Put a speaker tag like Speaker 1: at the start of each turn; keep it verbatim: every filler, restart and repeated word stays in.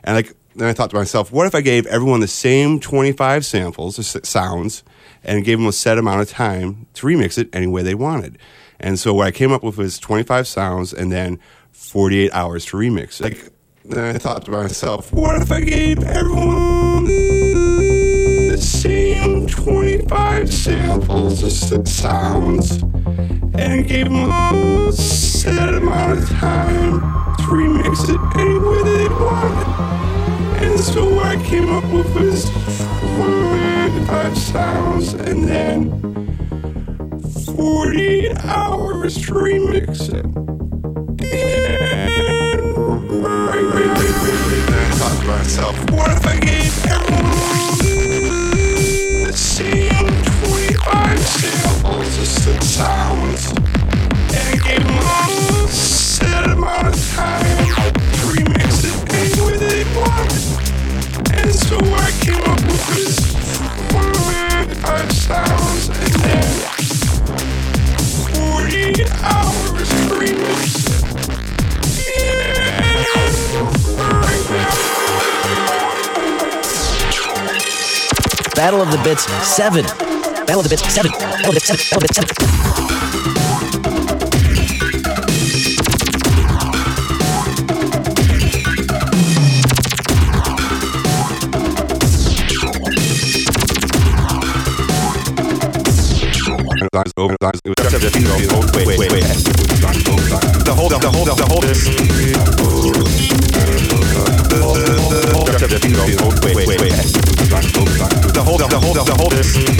Speaker 1: And like then I thought to myself, what if I gave everyone the same twenty-five samples, the sounds, and gave them a set amount of time to remix it any way they wanted? And so what I came up with was twenty-five sounds and then forty-eight hours to remix it. Like, then I thought to myself, what if I gave everyone the same twenty-five samples, the sounds, and gave them a set amount of time to remix it any way they wanted? And so what I came up with was twenty-five sounds and then forty-eight hours to remix it. And right, right, right, right, then I thought to myself, what if I gave everyone the same twenty-five samples of sounds and gave them a set amount of time to remix it any way they wanted? And so I came up with this twenty-five sounds and then forty hours to remix it.
Speaker 2: Battle of the Bits seven. Battle of the Bits seven. Battle of the Bits seven. Battle of the Bits seven.
Speaker 1: Wait, wait, wait. The hold up, the hold up, the hold this. Wait, wait, wait. The hold up, the hold up, the hold this.